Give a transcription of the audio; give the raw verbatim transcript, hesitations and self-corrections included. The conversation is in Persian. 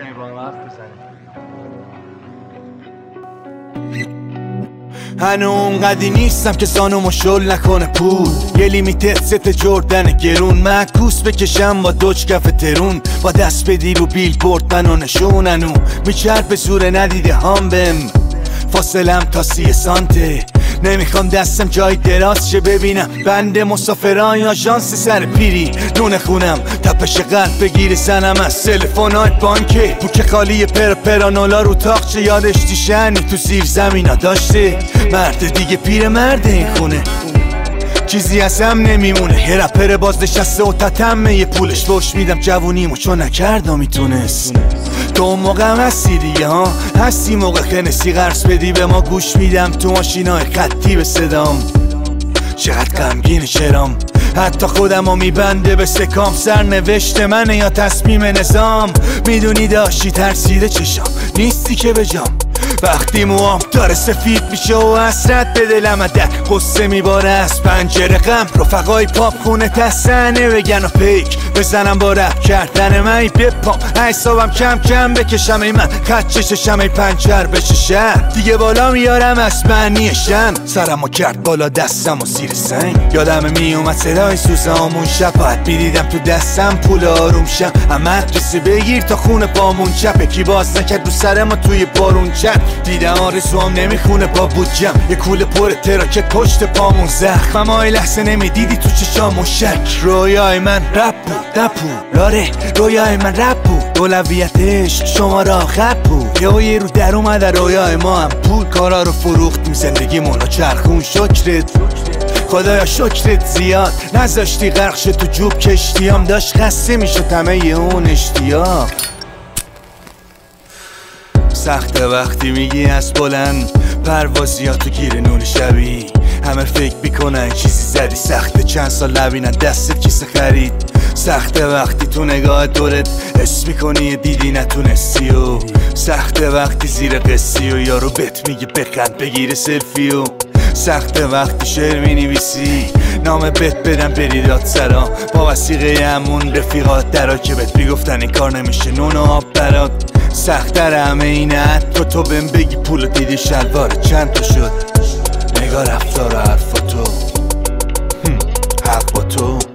کمی با هم حرف بزنیم. هنو اونقدی نیستم که زانومو شل نکنه پول، یه لیمیتد ست جردن گرون، معکوس بکشم با دوچ کف ترون، با دست بدی رو بیل بورد منو نشوننو میچرد به زور ندیده هم بهم، فاصلم تا سی سانته، نمیخوام دستم جای دراز شه ببینم بند مسافران یا آژانس سر پیری، نون خونم تپش قلب بگیره زنم از تلفن‌های بانکه، بوک خالی پر پرانولا رو تاقچه، یادش دیشنی تو زیر زمینا داشته، مرد دیگه پیر مرد این خونه، چیزی ازم نمیمونه، یه رپر باز نشسته و تتمه یه پولش بوش میدم جوونیمو چون نکردم میتونست، تو اون موقع هم هستی دیگه ها، هستی موقع خنسی قرص بدی به ما گوش میدم تو ماشینای خطی به صدام، چقدر غمگین چرام، حتی خودمو میبنده به سکام، سرنوشت منه یا تصمیم نظام، میدونی داشتی ترسیده چشام نیستی که بجام، وقتی موام داره سفید میشه و حسرت به دلم در قصه میباره از پنجره غم، رفقای پاپ خونه تسنه بگن و پیک بزنم با رپ کردن من بپام، حسابم کم کم بکشم ای من خط چششم ای پنچر بشه شهر، دیگه بالا میارم از معنی شم، سرمو کرد بالا دستم و زیر سنگ، یادم میومد صدای سوزامون شب باید میدیدم تو دستم پول آروم شم، مدرسه بگیر تا خونه پامون چپه، کی باز نکرد رو سر ما توی بارون چپ، دیدم آرزوام نمیخونه با بودجم، یه کوله پر تراکت پشت پامون زخم، اما ای لحظه نمیدیدی تو چشامون شک، رویای من رپ بود نپو لاره، رویای من رپ بود اولویتش شما را خب بود، یه یه رو در اومده رویای ما هم پول، کارا رو فروختیم زندگیمون رو چرخون، شکرت خدایا شکرت زیاد نذاشتی غرق شه تو جوب کشتیام، داشت خسته میشه تمه اون اشتیاق، سخته وقتی میگی از بلند پروازی ها تو گیر نون شبی، همه فکر میکنن چیزی زدی، سخته چند سال نبینن دستت کیسه خرید، سخته وقتی تو نگاه دورت حس میکنی دیدی نتونستی، و سخته وقتی زیر قصی و یارو بهت میگه بخند بگیره سلفی، و سخته وقتی شعر مینویسی نام بهت بدم بری داد سرا، با وثیقه همون رفیقات درا که بهت میگفتن این کار نمیشه نون و آب برات، سخت‌تر همه اینه تو تو بهم بگی پول دیدی شلوار چند تا شد، نگاه رفتار و حرفا تو حق با تو.